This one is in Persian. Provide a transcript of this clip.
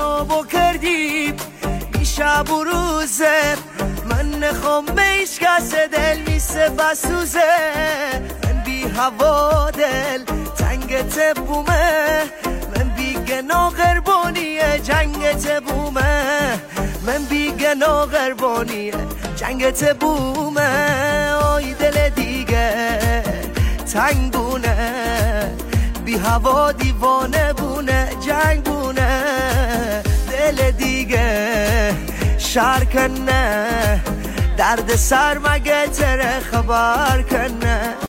خراب کردیم این شب و روزه من نخوام به هیچ کس دل میسه بسوزه من بی هوا دل تنگت بومه من بی گناه قربانیه جنگت بومه من بی گناه قربانیه جنگت بومه آی دل دیگه تنگ بونه بی هوا دیوانه بونه جنگ بونه دل دیگه شهر کنه درد سر مگه تره خبر کنه